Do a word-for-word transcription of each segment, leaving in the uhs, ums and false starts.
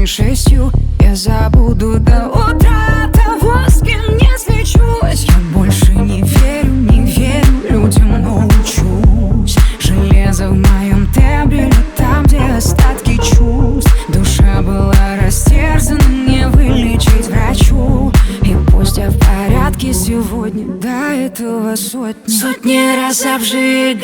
ровной шестью. Я забуду до утра того, с кем не свечусь. Я больше не верю, не верю людям, но учусь. Железо в моем тембре, там, где остатки чувств. Душа была растерзана, не вылечить врачу. И пусть я в порядке сегодня, до этого сотни Сотни раз обжигалась,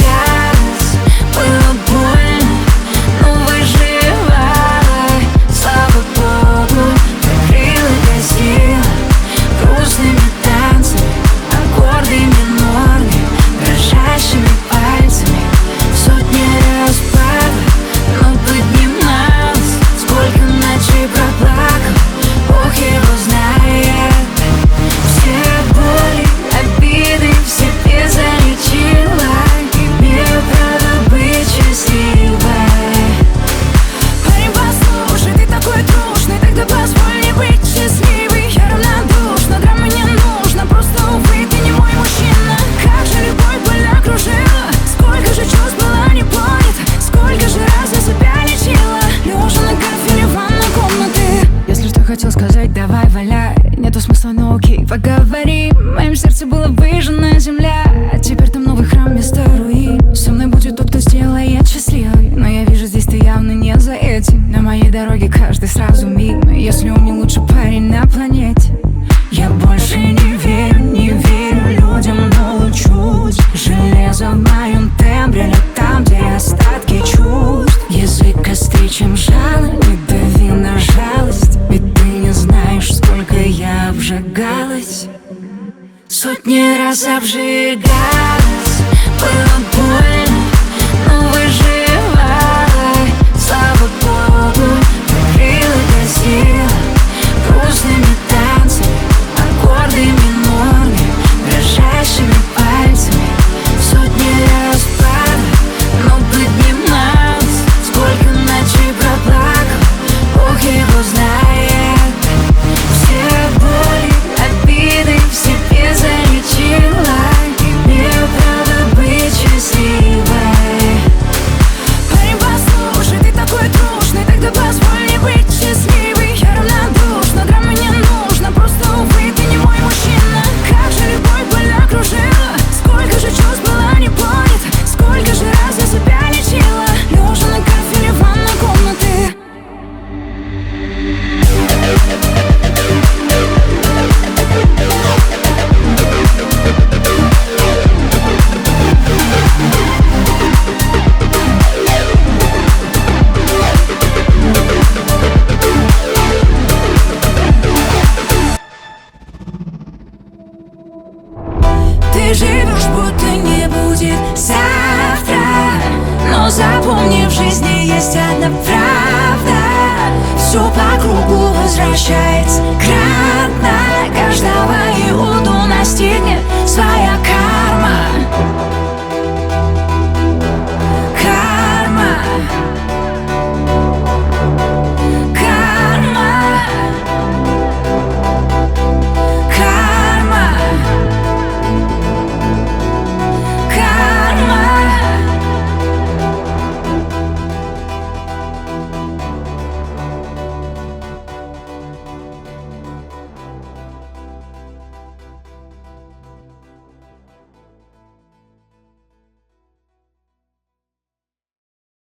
было больно, но выживала. Слава Богу, покрыла, гасила грустными танцами, аккорды минорные, дрожащими пальцами. Сотни раз падала, но поднималась. Сколько ночей проплакала, Бог его знает. Все боли, обиды в себе залечила. Имею право быть счастливой. Парень, послушай, ты такой трушный, тогда позволь мне быть счастливой. Я равнодушна, драмы не нужно, просто, увы, ты не мой мужчина. Как же любовь боль окружила, сколько же чувств было не понято, сколько же раз я себя лечила, лежа на кафеле в ванной комнаты. Если что хотел сказать, давай валяй, нету смысла, но окей, поговори. В моем сердце была выжжена земля, а теперь там новый храм вместо руин. Со мной будет тот, кто сделает счастливой, но я вижу, здесь ты явно не за этим. На моей дороге каждый сразу мимо, если он не лучший парень на планете. Я больше не верю, не верю людям, но учусь. Железо в моем тембре, лед там, где остатки чувств. Язык острее, чем жало, не дави на жалость, ведь ты не знаешь, сколько я обжигалась. Сотни раз обжигалась, было больно, но выживала. Слава Богу, покрыла, гасила грустными танцами, аккорды минорные, дрожащими пальцами. Сотни раз падала, но поднималась. Сколько ночей проплакала, Бог его знает. Все боли, обиды в себе залечила. Имею право быть счастливой. Парень, послушай, ты такой трушный, тогда позволь мне быть счастливой. Я равнодушна, драмы не нужно, просто, увы, ты не мой мужчина. Как же любовь боль окружила, сколько же чувств было не понято, сколько же раз я себя лечила, лежа на кафеле в ванной комнаты. Ты живешь, будто не будет завтра, но запомни, в жизни есть одна правда. Все по кругу возвращается кратно, каждого Иуду настигнет своя